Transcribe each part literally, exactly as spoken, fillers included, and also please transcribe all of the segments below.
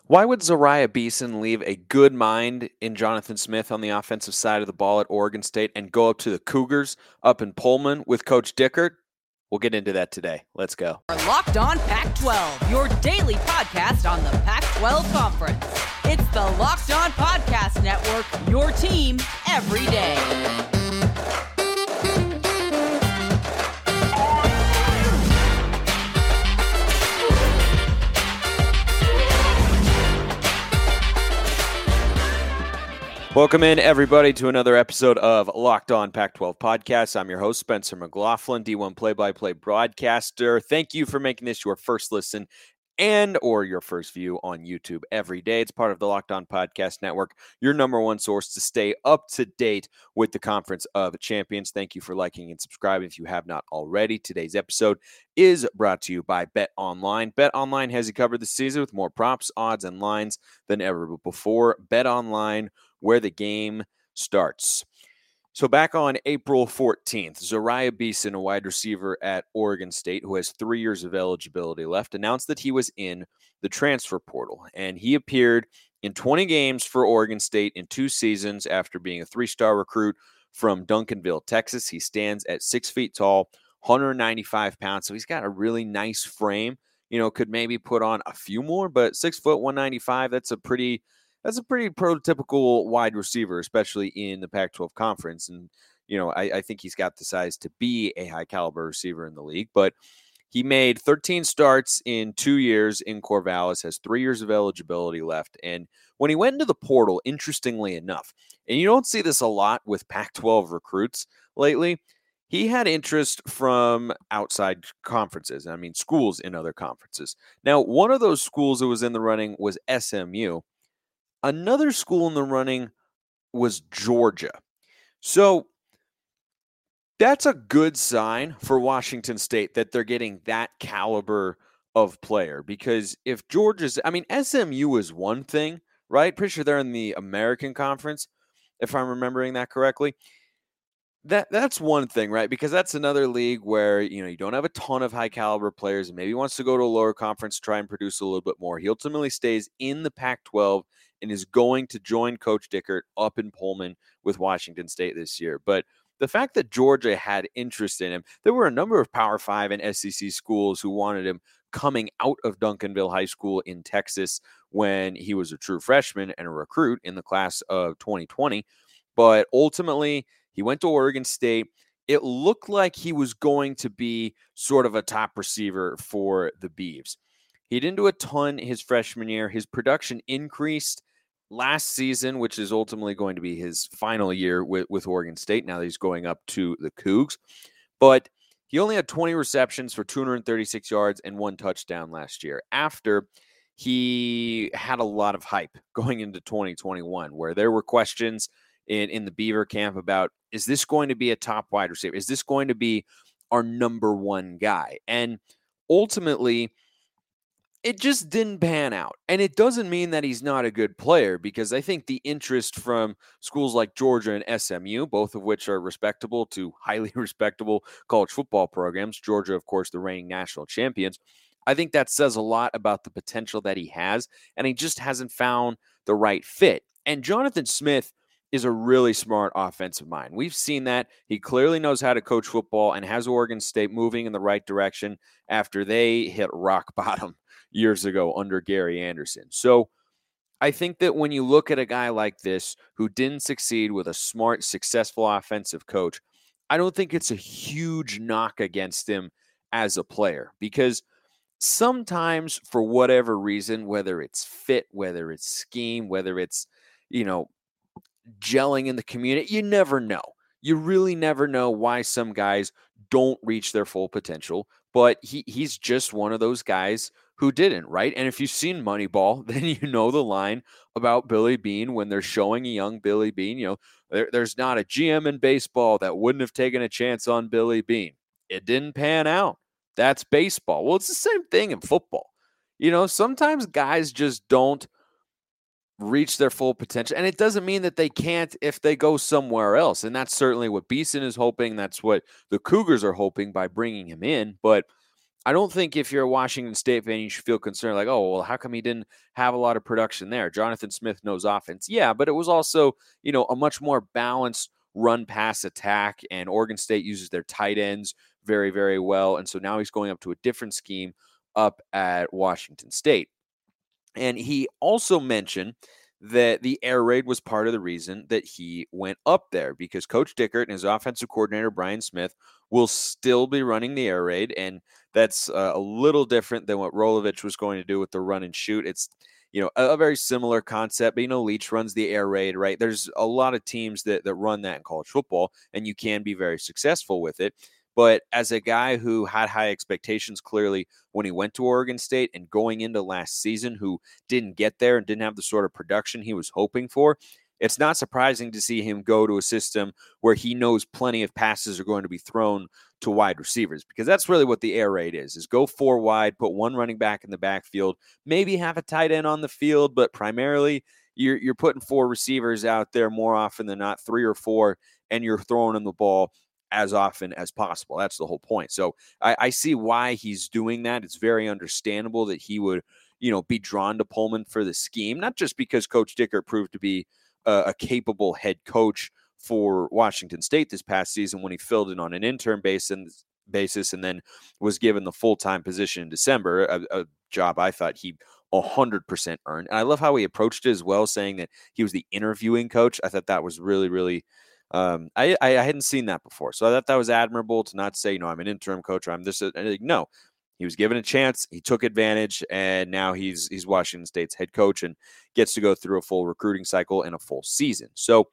Why would Zariah Beeson leave a good mind in Jonathan Smith on the offensive side of the ball at Oregon State and go up to the Cougars up in Pullman with Coach Dickert? We'll get into that today. Let's go. Locked On Pac twelve, your daily podcast on the Pac twelve Conference. It's the Locked On Podcast Network, your team every day. Welcome in, everybody, to another episode of Locked On Pac twelve Podcast. I'm your host, Spencer McLaughlin, D one play-by-play broadcaster. Thank you for making this your first listen and or your first view on YouTube every day. It's part of the Locked On Podcast Network, your number one source to stay up to date with the Conference of Champions. Thank you for liking and subscribing if you have not already. Today's episode is brought to you by BetOnline. BetOnline has you covered this season with more props, odds, and lines than ever before. BetOnline, where the game starts. So back on April fourteenth, Zariah Beeson, a wide receiver at Oregon State who has three years of eligibility left, announced that he was in the transfer portal. And he appeared in twenty games for Oregon State in two seasons after being a three-star recruit from Duncanville, Texas. He stands at six feet tall, one hundred ninety-five pounds. So he's got a really nice frame. You know, could maybe put on a few more, but six foot, one ninety-five, that's a pretty... That's a pretty prototypical wide receiver, especially in the Pac twelve conference. And, you know, I, I think he's got the size to be a high caliber receiver in the league. But he made thirteen starts in two years in Corvallis, has three years of eligibility left. And when he went into the portal, interestingly enough, and you don't see this a lot with Pac twelve recruits lately, he had interest from outside conferences. I mean, schools in other conferences. Now, one of those schools that was in the running was S M U. Another school in the running was Georgia. So that's a good sign for Washington State that they're getting that caliber of player. Because if Georgia's, I mean, S M U is one thing, right? Pretty sure they're in the American Conference, if I'm remembering that correctly. That that's one thing, right? Because that's another league where, you know, you don't have a ton of high caliber players and maybe wants to go to a lower conference, try and produce a little bit more. He ultimately stays in the Pac twelve and is going to join Coach Dickert up in Pullman with Washington State this year. But the fact that Georgia had interest in him, there were a number of Power Five and S E C schools who wanted him coming out of Duncanville High School in Texas when he was a true freshman and a recruit in the class of twenty twenty. But ultimately, he went to Oregon State. It looked like he was going to be sort of a top receiver for the Beavs. He didn't do a ton his freshman year. His production increased last season, which is ultimately going to be his final year with, with Oregon State. Now that he's going up to the Cougs. But he only had twenty receptions for two hundred thirty-six yards and one touchdown last year after he had a lot of hype going into twenty twenty-one, where there were questions in, in the Beaver camp about, is this going to be a top wide receiver? Is this going to be our number one guy? And ultimately, it just didn't pan out. And it doesn't mean that he's not a good player, because I think the interest from schools like Georgia and S M U, both of which are respectable to highly respectable college football programs, Georgia, of course, the reigning national champions, I think that says a lot about the potential that he has, and he just hasn't found the right fit. And Jonathan Smith is a really smart offensive mind. We've seen that. He clearly knows how to coach football and has Oregon State moving in the right direction after they hit rock bottom years ago under Gary Anderson. So I think that when you look at a guy like this who didn't succeed with a smart, successful offensive coach, I don't think it's a huge knock against him as a player, because sometimes for whatever reason, whether it's fit, whether it's scheme, whether it's, you know, gelling in the community, you never know. You really never know why some guys don't reach their full potential, but he he's just one of those guys who didn't, right? And if you've seen Moneyball, then you know the line about Billy Beane when they're showing a young Billy Beane. You know, there, there's not a G M in baseball that wouldn't have taken a chance on Billy Beane. It didn't pan out. That's baseball. Well, it's the same thing in football. You know, sometimes guys just don't reach their full potential. And it doesn't mean that they can't if they go somewhere else. And that's certainly what Beeson is hoping. That's what the Cougars are hoping by bringing him in. But I don't think if you're a Washington State fan, you should feel concerned like, oh, well, how come he didn't have a lot of production there? Jonathan Smith knows offense. Yeah, but it was also, you know, a much more balanced run pass attack, and Oregon State uses their tight ends very, very well. And so now he's going up to a different scheme up at Washington State. And he also mentioned that the air raid was part of the reason that he went up there, because Coach Dickert and his offensive coordinator, Brian Smith, will still be running the air raid. And that's uh, a little different than what Rolovich was going to do with the run and shoot. It's, you know, a, a very similar concept, but, you know, Leach runs the air raid, right? There's a lot of teams that, that run that in college football, and you can be very successful with it. But as a guy who had high expectations clearly when he went to Oregon State, and going into last season who didn't get there and didn't have the sort of production he was hoping for, it's not surprising to see him go to a system where he knows plenty of passes are going to be thrown to wide receivers, because that's really what the air raid is, is go four wide, put one running back in the backfield, maybe have a tight end on the field, but primarily you're, you're putting four receivers out there more often than not, three or four, and you're throwing them the ball as often as possible. That's the whole point. So I, I see why he's doing that. It's very understandable that he would, you know, be drawn to Pullman for the scheme, not just because Coach Dickert proved to be a, a capable head coach for Washington State this past season when he filled in on an intern basis, basis and then was given the full-time position in December, a, a job I thought he one hundred percent earned. And I love how he approached it as well, saying that he was the interviewing coach. I thought that was really, really Um, I, I hadn't seen that before. So I thought that was admirable, to not say, you know, I'm an interim coach, or I'm this. And no, he was given a chance. He took advantage, and now he's he's Washington State's head coach and gets to go through a full recruiting cycle and a full season. So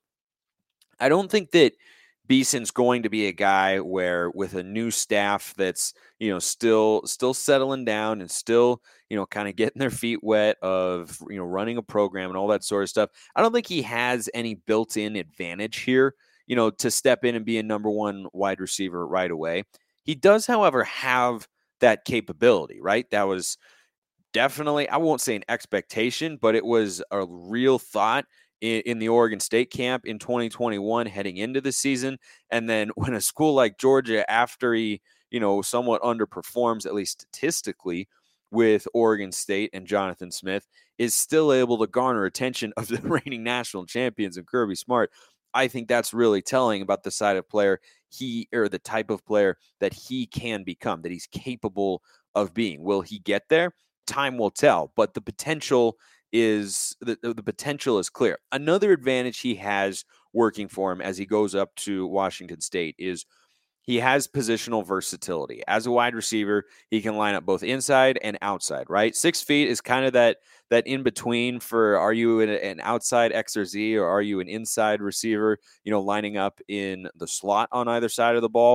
I don't think that Beason's going to be a guy where, with a new staff that's, you know, still still settling down and still, you know, kind of getting their feet wet of, you know, running a program and all that sort of stuff, I don't think he has any built-in advantage here, you know, to step in and be a number one wide receiver right away. He does, however, have that capability, right? That was definitely, I won't say an expectation, but it was a real thought in, in the Oregon State camp in twenty twenty-one heading into the season. And then when a school like Georgia, after he, you know, somewhat underperforms, at least statistically, with Oregon State and Jonathan Smith, is still able to garner attention of the reigning national champions and Kirby Smart, I think that's really telling about the side of player he, or the type of player that he can become, that he's capable of being. Will he get there? Time will tell, but the potential is the, the potential is clear. Another advantage he has working for him as he goes up to Washington State is he has positional versatility. As a wide receiver, he can line up both inside and outside, right? Six feet is kind of that that in between for, are you an, an outside X or Z, or are you an inside receiver, you know, lining up in the slot on either side of the ball?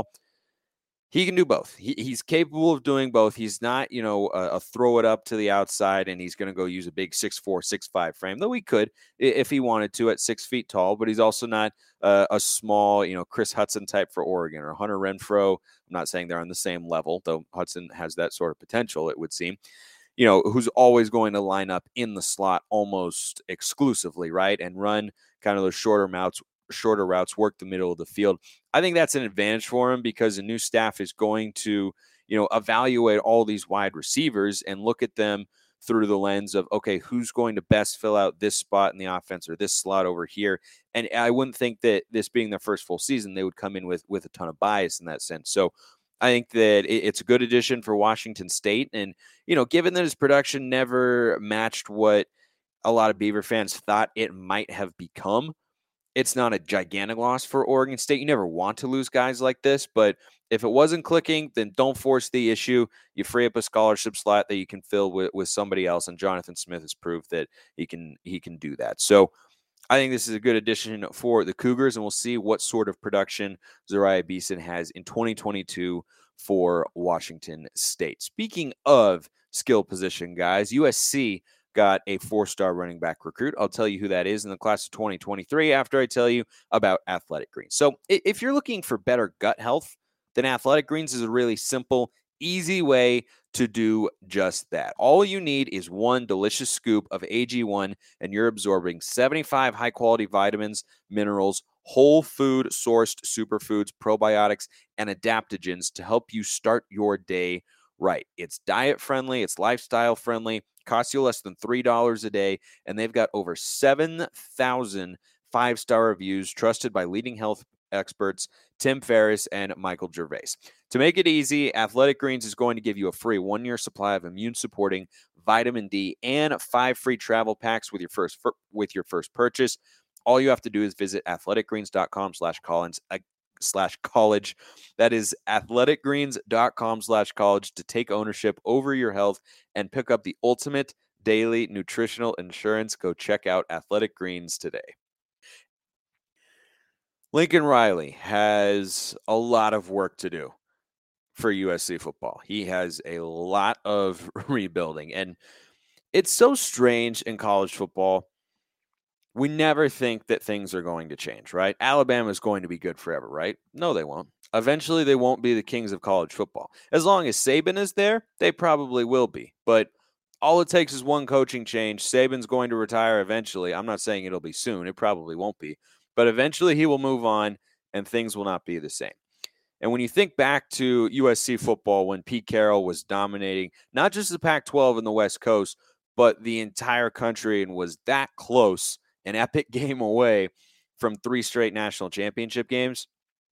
He can do both. He, he's capable of doing both. He's not, you know, a, a throw it up to the outside and he's going to go use a big six four, six five frame, though he could if he wanted to at six feet tall, but he's also not uh, a small, you know, Chris Hudson type for Oregon, or Hunter Renfrow. I'm not saying they're on the same level, though Hudson has that sort of potential, it would seem, you know, who's always going to line up in the slot almost exclusively, right? And run kind of those shorter routes, shorter routes, work the middle of the field. I think that's an advantage for him, because a new staff is going to, you know, evaluate all these wide receivers and look at them through the lens of, okay, who's going to best fill out this spot in the offense or this slot over here. And I wouldn't think that this being their first full season, they would come in with, with a ton of bias in that sense. So I think that it's a good addition for Washington State. And, you know, given that his production never matched what a lot of Beaver fans thought it might have become, it's not a gigantic loss for Oregon State. You never want to lose guys like this, but if it wasn't clicking, then don't force the issue. You free up a scholarship slot that you can fill with, with somebody else, and Jonathan Smith has proved that he can he can do that. So I think this is a good addition for the Cougars, and we'll see what sort of production Zariah Beason has in twenty twenty-two for Washington State. Speaking of skill position guys, U S C got a four-star running back recruit. I'll tell you who that is in the class of twenty twenty-three after I tell you about Athletic Greens. So if you're looking for better gut health, then Athletic Greens is a really simple, easy way to do just that. All you need is one delicious scoop of A G one, and you're absorbing seventy-five high-quality vitamins, minerals, whole food sourced superfoods, probiotics, and adaptogens to help you start your day right. It's diet friendly, it's lifestyle friendly, costs you less than three dollars a day, and they've got over seven thousand five-star reviews trusted by leading health experts Tim Ferriss and Michael Gervais. To make it easy, Athletic Greens is going to give you a free one-year supply of immune-supporting vitamin D and five free travel packs with your first with your first purchase. All you have to do is visit athleticgreens.com slash Collins uh, slash college. That is athleticgreens.com slash college to take ownership over your health and pick up the ultimate daily nutritional insurance. Go check out Athletic Greens today. Lincoln Riley has a lot of work to do for U S C football. He has a lot of rebuilding, and it's so strange in college football. We never think that things are going to change, right? Alabama is going to be good forever, right? No, they won't. Eventually, they won't be the kings of college football. As long as Saban is there, they probably will be. But all it takes is one coaching change. Saban's going to retire eventually. I'm not saying it'll be soon. It probably won't be. But eventually, he will move on, and things will not be the same. And when you think back to U S C football when Pete Carroll was dominating not just the Pac twelve and the West Coast, but the entire country and was that close, an epic game away from three straight national championship games,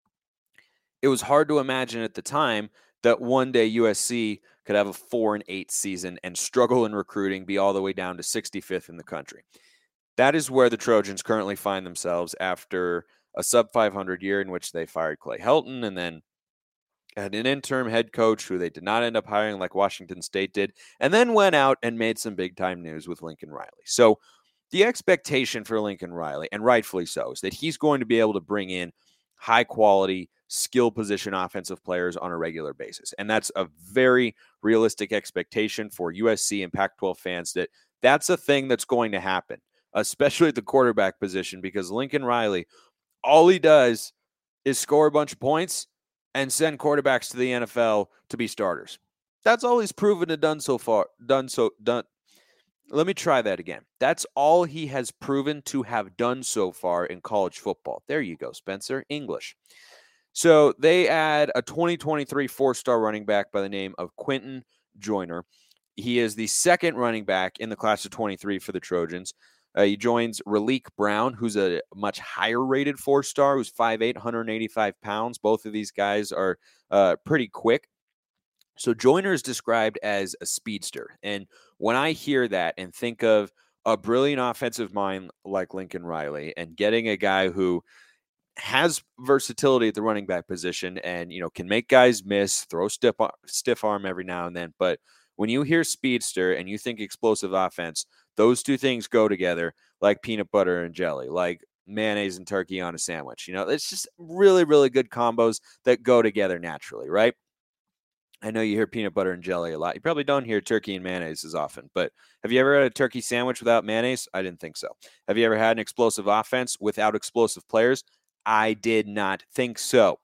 it was hard to imagine at the time that one day U S C could have a four and eight season and struggle in recruiting, be all the way down to sixty-fifth in the country. That is where the Trojans currently find themselves after a sub five hundred year in which they fired Clay Helton and then had an interim head coach who they did not end up hiring like Washington State did, and then went out and made some big-time news with Lincoln Riley. So the expectation for Lincoln Riley, and rightfully so, is that he's going to be able to bring in high-quality, skill position offensive players on a regular basis. And that's a very realistic expectation for U S C and Pac twelve fans, that that's a thing that's going to happen, especially at the quarterback position, because Lincoln Riley, all he does is score a bunch of points and send quarterbacks to the N F L to be starters. That's all he's proven to done so far. Done so done. Let me try that again. That's all he has proven to have done so far in college football. There you go, Spencer. English. So they add a twenty twenty-three four-star running back by the name of Quinton Joyner. He is the second running back in the class of twenty-three for the Trojans. Uh, he joins Raleek Brown, who's a much higher-rated four-star, who's five eight, one hundred eighty-five pounds. Both of these guys are uh, pretty quick. So Joyner is described as a speedster. And when I hear that and think of a brilliant offensive mind like Lincoln Riley and getting a guy who has versatility at the running back position and, you know, can make guys miss, throw stiff, stiff arm every now and then. But when you hear speedster and you think explosive offense, those two things go together like peanut butter and jelly, like mayonnaise and turkey on a sandwich. You know, it's just really, really good combos that go together naturally, right? I know you hear peanut butter and jelly a lot. You probably don't hear turkey and mayonnaise as often, but have you ever had a turkey sandwich without mayonnaise? I didn't think so. Have you ever had an explosive offense without explosive players? I did not think so.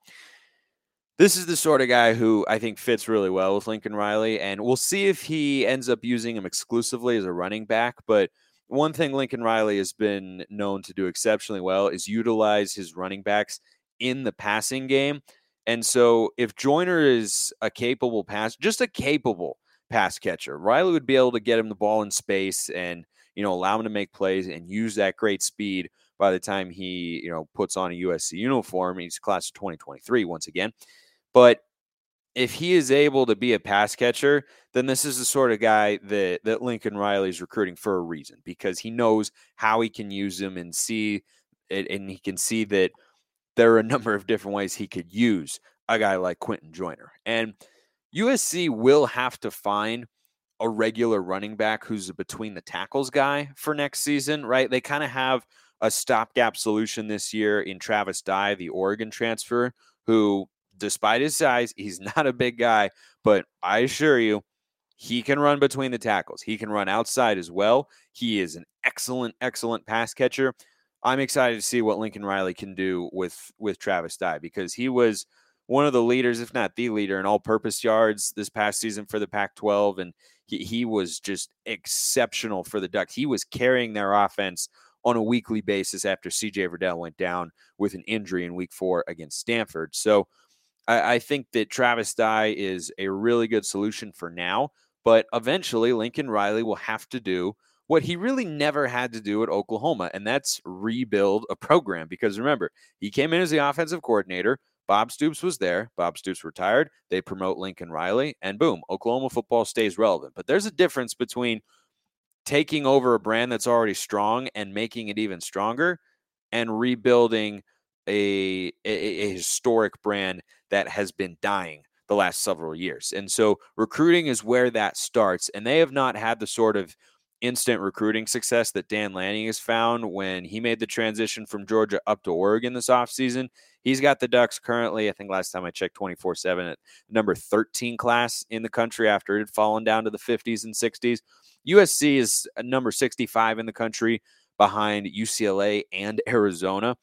This is the sort of guy who I think fits really well with Lincoln Riley, and we'll see if he ends up using him exclusively as a running back. But one thing Lincoln Riley has been known to do exceptionally well is utilize his running backs in the passing game. And so if Joyner is a capable pass, just a capable pass catcher, Riley would be able to get him the ball in space and, you know, allow him to make plays and use that great speed by the time he, you know, puts on a U S C uniform. He's class of twenty twenty-three once again. But if he is able to be a pass catcher, then this is the sort of guy that, that Lincoln Riley is recruiting for a reason, because he knows how he can use him and see it, and he can see that there are a number of different ways he could use a guy like Quinton Joyner. And U S C will have to find a regular running back who's a between the tackles guy for next season, right? They kind of have a stopgap solution this year in Travis Dye, the Oregon transfer, who, despite his size, he's not a big guy, but I assure you, he can run between the tackles. He can run outside as well. He is an excellent, excellent pass catcher. I'm excited to see what Lincoln Riley can do with, with Travis Dye, because he was one of the leaders, if not the leader, in all-purpose yards this past season for the Pac twelve, and he, he was just exceptional for the Ducks. He was carrying their offense on a weekly basis after C J Verdell went down with an injury in week four against Stanford. So I, I think that Travis Dye is a really good solution for now, but eventually Lincoln Riley will have to do what he really never had to do at Oklahoma, and that's rebuild a program. Because remember, he came in as the offensive coordinator. Bob Stoops was there. Bob Stoops retired. They promote Lincoln Riley, and boom, Oklahoma football stays relevant. But there's a difference between taking over a brand that's already strong and making it even stronger and rebuilding a, a, a historic brand that has been dying the last several years. And so recruiting is where that starts. And they have not had the sort of instant recruiting success that Dan Lanning has found when he made the transition from Georgia up to Oregon this offseason. He's got the Ducks currently, I think last time I checked, twenty-four seven at number thirteen class in the country after it had fallen down to the fifties and sixties. U S C is number sixty-five in the country behind U C L A and Arizona.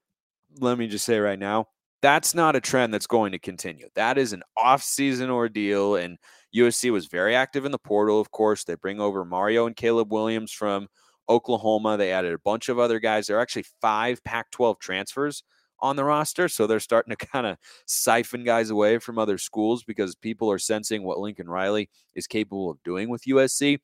Let me just say right now, that's not a trend that's going to continue. That is an off-season ordeal, and U S C was very active in the portal, of course. They bring over Mario and Caleb Williams from Oklahoma. They added a bunch of other guys. There are actually five Pac twelve transfers on the roster, so they're starting to kind of siphon guys away from other schools because people are sensing what Lincoln Riley is capable of doing with U S C.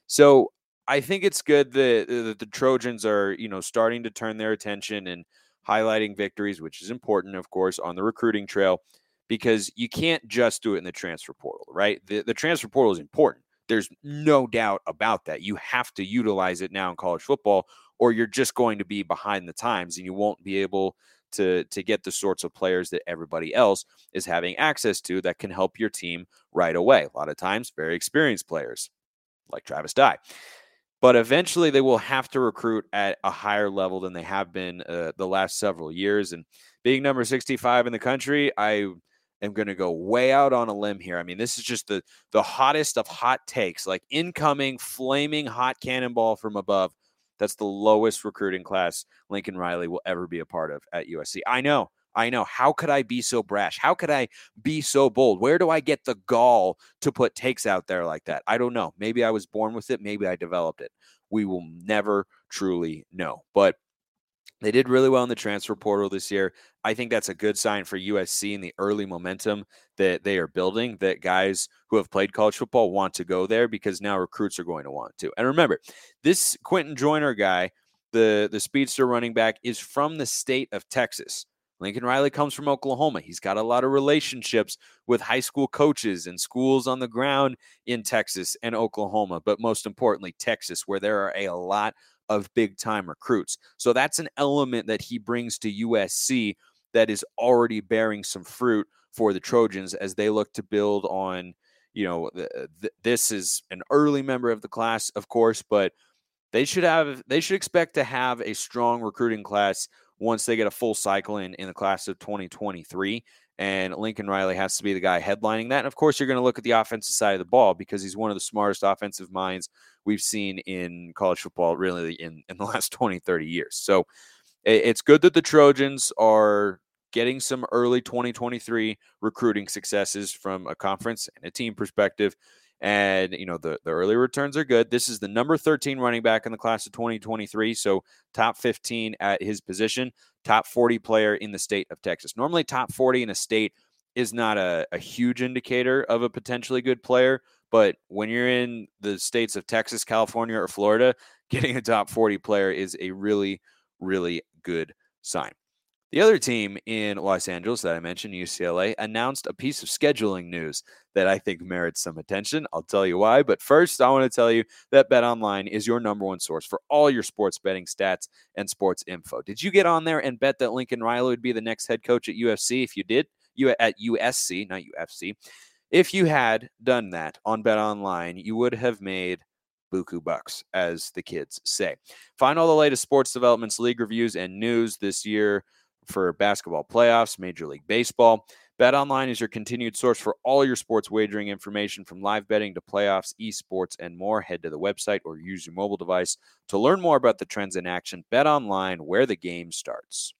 So I think it's good that, that the Trojans are, you know, starting to turn their attention and highlighting victories, which is important, of course, on the recruiting trail, because you can't just do it in the transfer portal, right? The, the transfer portal is important. There's no doubt about that. You have to utilize it now in college football, or you're just going to be behind the times and you won't be able to, to get the sorts of players that everybody else is having access to that can help your team right away. A lot of times, very experienced players like Travis Dye. But eventually they will have to recruit at a higher level than they have been uh, the last several years. And being number sixty-five in the country, I am going to go way out on a limb here. I mean, this is just the, the hottest of hot takes, like incoming, flaming hot cannonball from above. That's the lowest recruiting class Lincoln Riley will ever be a part of at U S C. I know. I know. How could I be so brash? How could I be so bold? Where do I get the gall to put takes out there like that? I don't know. Maybe I was born with it. Maybe I developed it. We will never truly know. But they did really well in the transfer portal this year. I think that's a good sign for U S C and the early momentum that they are building, that guys who have played college football want to go there because now recruits are going to want to. And remember, this Quentin Joyner guy, the, the speedster running back, is from the state of Texas. Lincoln Riley comes from Oklahoma. He's got a lot of relationships with high school coaches and schools on the ground in Texas and Oklahoma, but most importantly, Texas, where there are a lot of big-time recruits. So that's an element that he brings to U S C that is already bearing some fruit for the Trojans as they look to build on, you know, the, the, this is an early member of the class, of course, but they should have, they should expect to have a strong recruiting class once they get a full cycle in, in the class of twenty twenty-three. And Lincoln Riley has to be the guy headlining that. And of course, you're going to look at the offensive side of the ball because he's one of the smartest offensive minds we've seen in college football really in, in the last twenty, thirty years. So it, it's good that the Trojans are getting some early twenty twenty-three recruiting successes from a conference and a team perspective. And, you know, the, the early returns are good. This is the number thirteen running back in the class of twenty twenty-three. So top fifteen at his position, top forty player in the state of Texas. Normally top forty in a state is not a, a huge indicator of a potentially good player. But when you're in the states of Texas, California, or Florida, getting a top forty player is a really, really good sign. The other team in Los Angeles that I mentioned, U C L A, announced a piece of scheduling news that I think merits some attention. I'll tell you why. But first, I want to tell you that BetOnline is your number one source for all your sports betting stats and sports info. Did you get on there and bet that Lincoln Riley would be the next head coach at U F C? If you did, you at U S C, not U F C. If you had done that on BetOnline, you would have made buku bucks, as the kids say. Find all the latest sports developments, league reviews, and news this year for basketball playoffs, Major League Baseball. BetOnline is your continued source for all your sports wagering information, from live betting to playoffs, esports, and more. Head to the website or use your mobile device to learn more about the trends in action. BetOnline, where the game starts.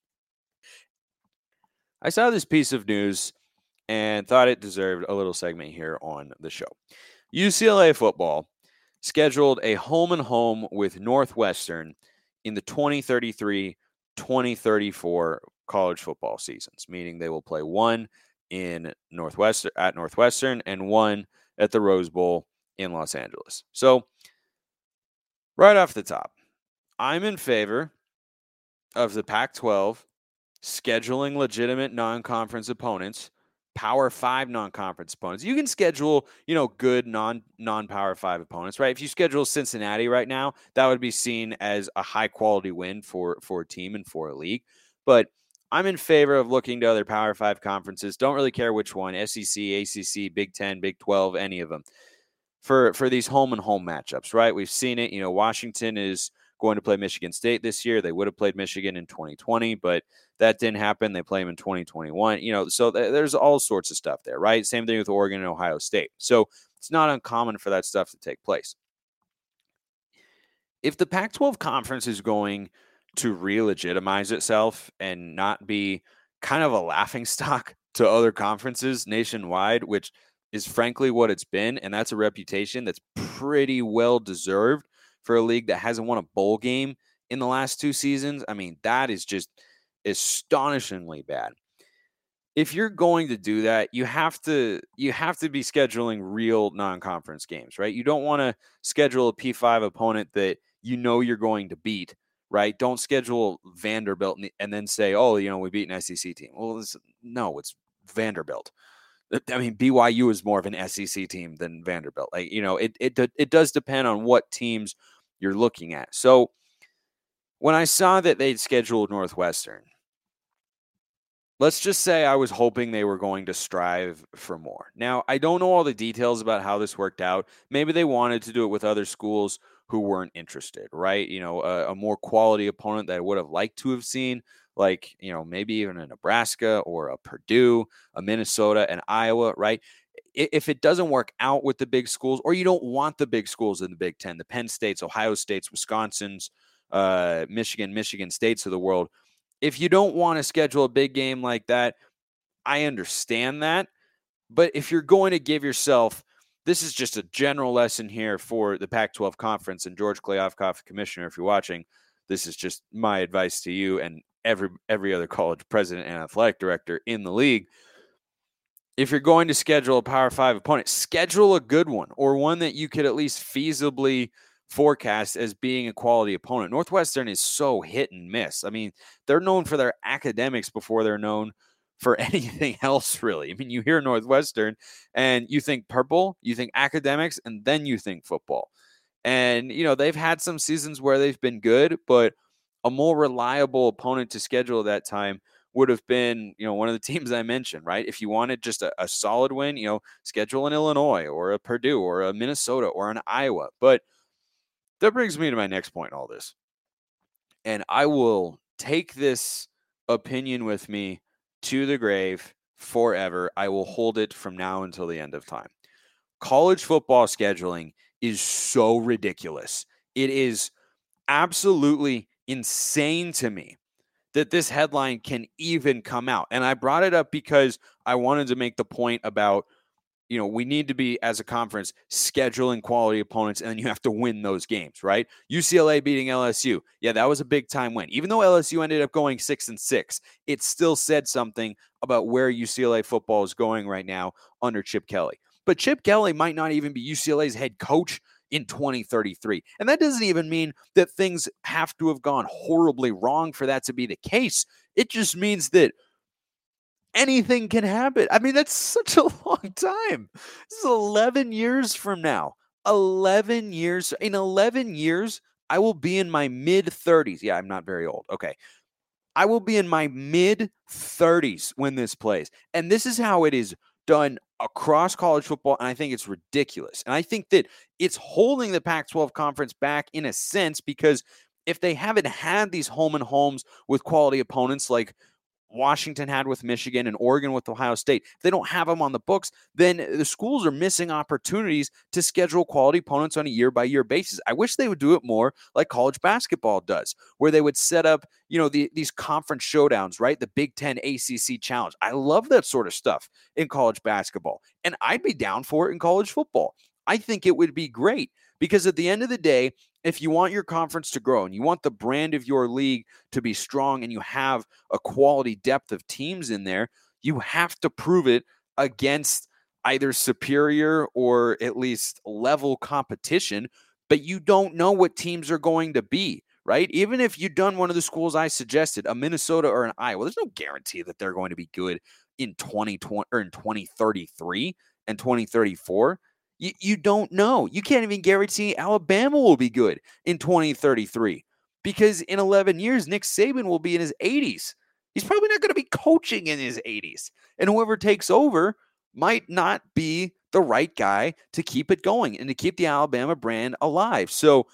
I saw this piece of news and thought it deserved a little segment here on the show. U C L A football scheduled a home and home with Northwestern in the twenty thirty-three twenty thirty-four college football seasons, meaning they will play one in Northwestern at Northwestern and one at the Rose Bowl in Los Angeles. So right off the top, I'm in favor of the Pac twelve scheduling legitimate non-conference opponents, Power Five non-conference opponents. You can schedule, you know, good non non-Power Five opponents, right? If you schedule Cincinnati right now, that would be seen as a high-quality win for for a team and for a league. But I'm in favor of looking to other Power Five conferences. Don't really care which one: S E C, A C C, Big Ten, Big twelve, any of them. For for these home and home matchups, right? We've seen it. You know, Washington is going to play Michigan State this year. They would have played Michigan in twenty twenty, but that didn't happen. They play them in twenty twenty-one. You know, so th- there's all sorts of stuff there, right? Same thing with Oregon and Ohio State. So it's not uncommon for that stuff to take place. If the Pac twelve conference is going to re-legitimize itself and not be kind of a laughingstock to other conferences nationwide, which is frankly what it's been, and that's a reputation that's pretty well deserved for a league that hasn't won a bowl game in the last two seasons. I mean, that is just astonishingly bad. If you're going to do that, you have to you have to be scheduling real non-conference games, right? You don't want to schedule a P five opponent that you know you're going to beat, right? Don't schedule Vanderbilt and then say, oh, you know, we beat an S E C team. Well, it's, no, it's Vanderbilt. I mean, B Y U is more of an S E C team than Vanderbilt. Like, you know, it it it does depend on what teams you're looking at. So when I saw that they'd scheduled Northwestern, let's just say I was hoping they were going to strive for more. Now, I don't know all the details about how this worked out. Maybe they wanted to do it with other schools who weren't interested, right? You know, a, a more quality opponent that I would have liked to have seen, like, you know, maybe even a Nebraska or a Purdue, a Minnesota, and Iowa, right? If it doesn't work out with the big schools, or you don't want the big schools in the Big Ten, the Penn States, Ohio States, Wisconsin's, uh, Michigan, Michigan States of the world, if you don't want to schedule a big game like that, I understand that. But if you're going to give yourself, this is just a general lesson here for the Pac twelve conference, and George Kliavkoff, commissioner, if you're watching, this is just my advice to you and every every other college president and athletic director in the league. If you're going to schedule a Power Five opponent, schedule a good one, or one that you could at least feasibly forecast as being a quality opponent. Northwestern is so hit and miss. I mean, they're known for their academics before they're known for anything else, really. I mean, you hear Northwestern and you think purple, you think academics, and then you think football. And, you know, they've had some seasons where they've been good, but a more reliable opponent to schedule at that time would have been, you know, one of the teams I mentioned, right? If you wanted just a, a solid win, you know, schedule an Illinois or a Purdue or a Minnesota or an Iowa. But that brings me to my next point in all this. And I will take this opinion with me to the grave forever. I will hold it from now until the end of time. College football scheduling is so ridiculous. It is absolutely insane to me that this headline can even come out. And I brought it up because I wanted to make the point about, you know, we need to be, as a conference, scheduling quality opponents, and then you have to win those games, right? U C L A beating L S U. Yeah, that was a big time win. Even though L S U ended up going six and six, it still said something about where U C L A football is going right now under Chip Kelly. But Chip Kelly might not even be U C L A's head coach in twenty thirty-three. And that doesn't even mean that things have to have gone horribly wrong for that to be the case. It just means that anything can happen. I mean, that's such a long time. This is eleven years from now. eleven years. In eleven years, I will be in my mid-thirties. Yeah, I'm not very old. Okay. I will be in my mid-thirties when this plays. And this is how it is done across college football, and I think it's ridiculous. And I think that it's holding the Pac twelve conference back in a sense, because if they haven't had these home and homes with quality opponents like Washington had with Michigan and Oregon with Ohio State, if they don't have them on the books, then the schools are missing opportunities to schedule quality opponents on a year-by-year basis. I wish they would do it more like college basketball does, where they would set up, you know, the, these conference showdowns, right? The Big Ten A C C Challenge. I love that sort of stuff in college basketball, and I'd be down for it in college football. I think it would be great, because at the end of the day, if you want your conference to grow and you want the brand of your league to be strong and you have a quality depth of teams in there, You have to prove it against either superior or at least level competition, but you don't know what teams are going to be, right? Even if you've done one of the schools I suggested, a Minnesota or an Iowa, there's no guarantee that they're going to be good in twenty twenty or in twenty thirty-three and twenty thirty-four. You, you don't know. You can't even guarantee Alabama will be good in twenty thirty-three because in eleven years, Nick Saban will be in his eighties. He's probably not going to be coaching in his eighties. And whoever takes over might not be the right guy to keep it going and to keep the Alabama brand alive. So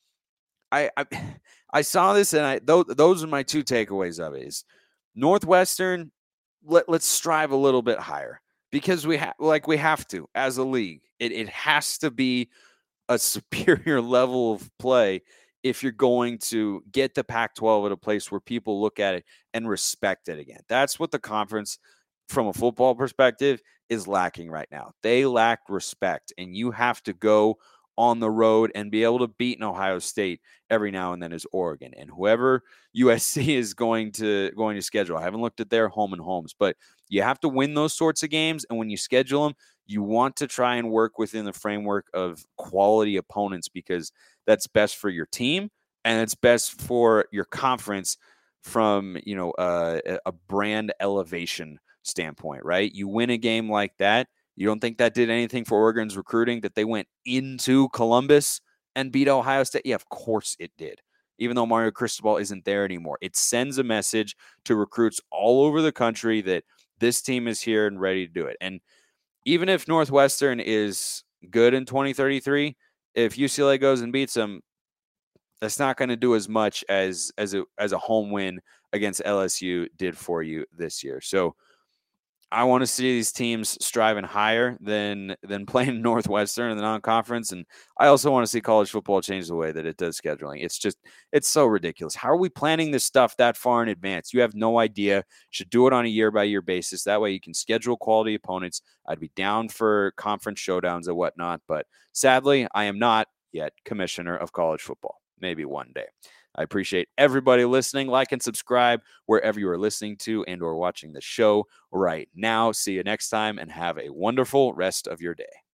I I, I saw this, and I th- those are my two takeaways of it. Is Northwestern, let, let's strive a little bit higher because we have like we have to as a league. It it has to be a superior level of play if you're going to get the Pac twelve at a place where people look at it and respect it again. That's what the conference, from a football perspective, is lacking right now. They lack respect, and you have to go on the road and be able to beat an Ohio State every now and then as Oregon. And whoever U S C is going to going to schedule, I haven't looked at their home and homes, but you have to win those sorts of games. And when you schedule them, you want to try and work within the framework of quality opponents because that's best for your team and it's best for your conference from, you know, uh, a brand elevation standpoint, right? You win a game like that. You don't think that did anything for Oregon's recruiting, that they went into Columbus and beat Ohio State? Yeah, of course it did. Even though Mario Cristobal isn't there anymore, it sends a message to recruits all over the country that this team is here and ready to do it. And even if Northwestern is good in twenty thirty-three, if U C L A goes and beats them, that's not going to do as much as as a as a home win against L S U did for you this year. So I want to see these teams striving higher than than playing Northwestern in the non-conference. And I also want to see college football change the way that it does scheduling. It's just, it's so ridiculous. How are we planning this stuff that far in advance? You have no idea. You should do it on a year-by-year basis. That way you can schedule quality opponents. I'd be down for conference showdowns and whatnot. But sadly, I am not yet commissioner of college football. Maybe one day. I appreciate everybody listening. Like and subscribe wherever you are listening to and or watching the show right now. See you next time and have a wonderful rest of your day.